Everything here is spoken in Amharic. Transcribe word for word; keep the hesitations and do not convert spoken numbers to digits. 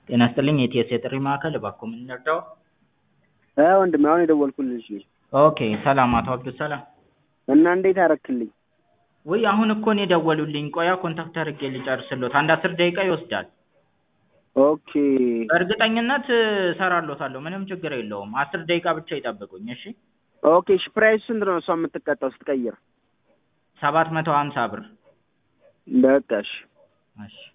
ጤና ይስጥልኝ የኢቲኤስ የጥሪ ማዕከል እባክዎ ምን ልርዳዎ? አይ ወንድሜ አሁን የደወልኩልህ ልጅ ነኝ። ኦኬ ሰላም አቶ አብዱሰላም። እና እንዴት አረክልኝ? ውይ አሁን እኮ ነው የደወሉልኝ ቆያ ኮንታክት አድርጌ ልጨርስልዎት አንድ አስር ደቂቃ ይወስዳል። ኦኬ በእርግጠኝነት እሰራልዎታለሁ ምንም ችግር የለውም አስር ደቂቃ ብቻ ይጠብቁኝ እሺ። ኦኬ እሺ ፕራይሱ ስንት ነው እሷ የምትቀጣው ስትቀይር? ሰባት መቶ ሀምሳ ብር። በቃ እሺ። እሺ